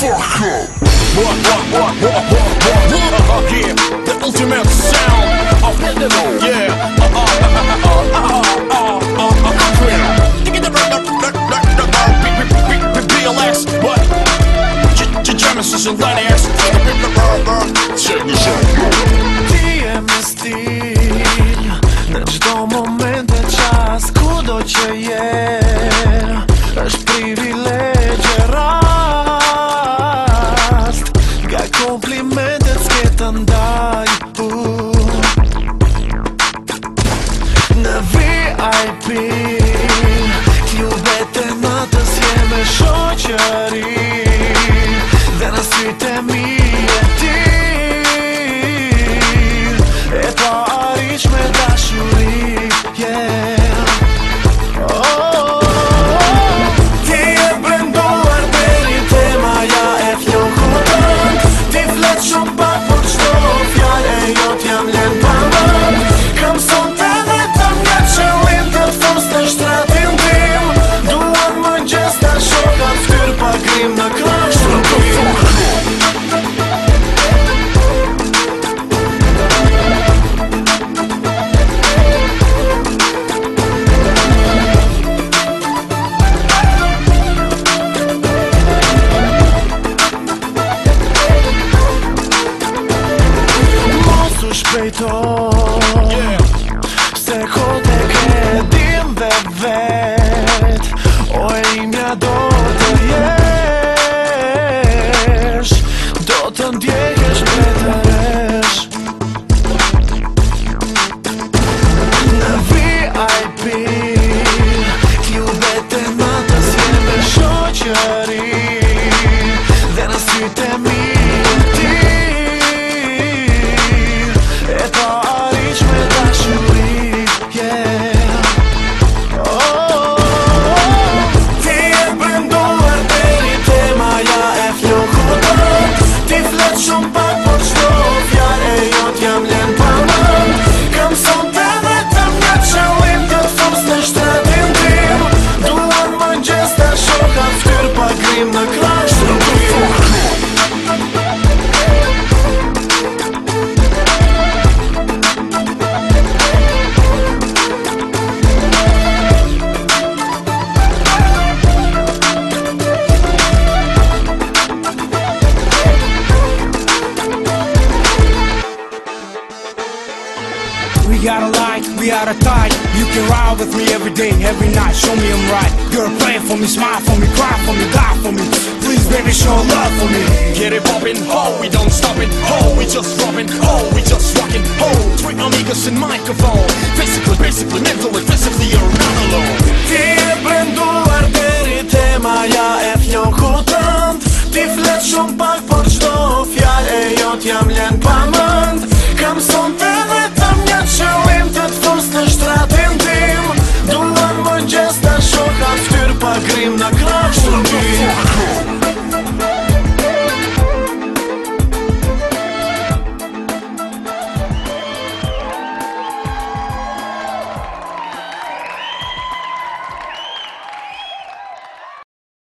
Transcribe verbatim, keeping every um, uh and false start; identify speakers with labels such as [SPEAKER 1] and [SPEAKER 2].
[SPEAKER 1] fuck up. What, what, what, what, what, what, what? Yeah, the ultimate sound of Digital. Yeah, uh, uh, uh, uh, uh, uh, uh, uh, uh, Dig it the B L X, what? Genesis and Lennox. Check this out.
[SPEAKER 2] Ti je me stil në çdo moment e qas, kudo që je, është privilegje rast. Nga komplimentet s'ke të ndaj uh. Në V I P klubet e natës jeme shoqëri, dhe në sytë e mi e ti e pa arish me dashuri, yeah. Oh, oh, oh. Ti e brenduar deri te maja e flokutën, ti flet shumë pak për çdo fjallë e jot jam len pa mën. Kam sonte vetëm nga qëllim të fus në shtratin tim, duan mëngjes ta shokat fyr pa grim në krah shtrutim. Shpejto, yeah. Se kote ke dim dhe vet, o e imja do të jesh, do të ndjekesh mbretëresh. Në V I P klubet e natës jeme shoqëri, dhe në sytë e mi ti e pa arish me dashuri, yeah. Oh, oh, oh. Ti e brenduar deri te maja e flokutën, ti flet shumë pak për çdo fjallë e jot jam len pa mën. Kam sonte vetëm nga qëllim të fus në shtratin tim, duan mëngjes ta shokat fyr pa grim në krah shtrutim.
[SPEAKER 3] We got a light, we are a tie. You can ride with me every day, every night. Show me I'm right. Girl, pray for me, smile for me, cry for me, die for me. Please, baby, show love for me.
[SPEAKER 1] Get it poppin', ho, we don't stop it, ho, we just droppin', ho, we just rockin', ho. Three amigos in microphone. Physically, basically, mentally, physically, you're not alone.
[SPEAKER 2] Ti e brenduar deri te maja e flokutën, ti flet shumë pak